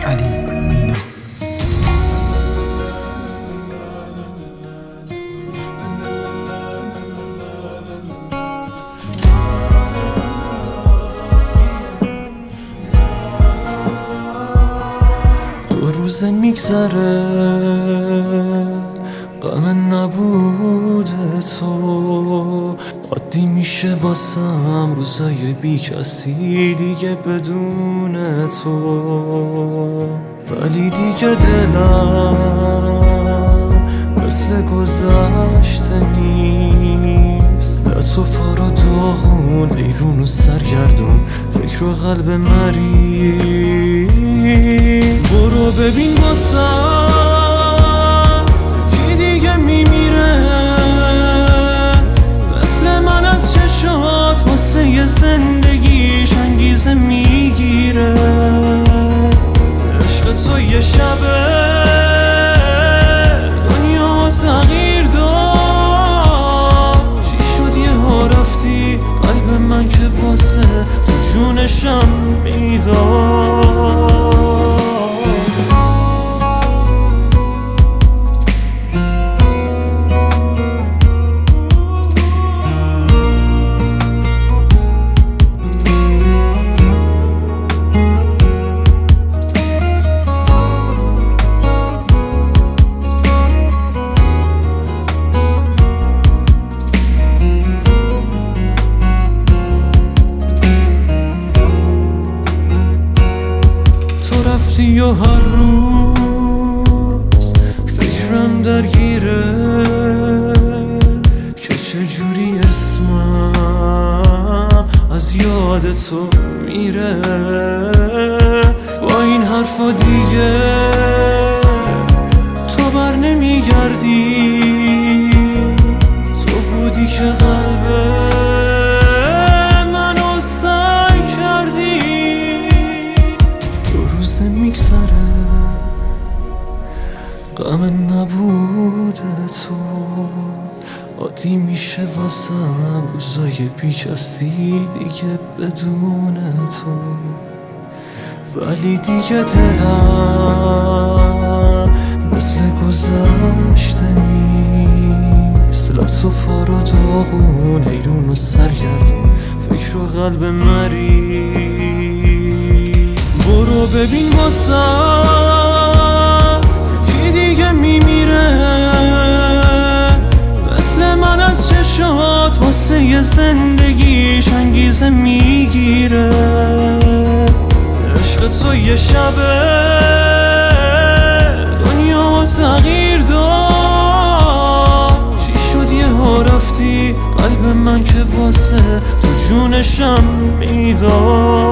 علی مینا. دو روز میگذره غم نبود تو، عادی میشه واسم روزای بی کسی دیگه بدون تو، ولی دیگه دلم مثل گذشته نیست. لطفا رو داغون ایرون و سرگردون، فکر و قلب مریض. برو ببین واسط کی دیگه میمیره، مثل من از چشات واسه یه زندگیش انگیزه میگیره. عشق تو یه شبه دنیا تغییر داد، چی شد یه ها رفتی قلب من که واسه تو جونشم میداد. رفتی و هر روز فکرم درگیره که چجوری اسمم از یاد تو میره. با این حرفا دیگه تو بر نمیگردی، تو بودی که قلبه میگذره غم نبود تو، عادی میشه واسم روزای بی کسی دیگه بدون تو، ولی دیگه دلم مثل گذشته نیست. لطفا رو داغون حیرون و سرگردون، فکر و قلب مریض. برو ببین واسط کی دیگه میمیره، مثل من از چشات واسه یه زندگیش انگیزه میگیره. عشق تو یه شبه دنیا تغییر داد، چی شد یه ها رفتی قلب من که واسه تو جونشم میداد.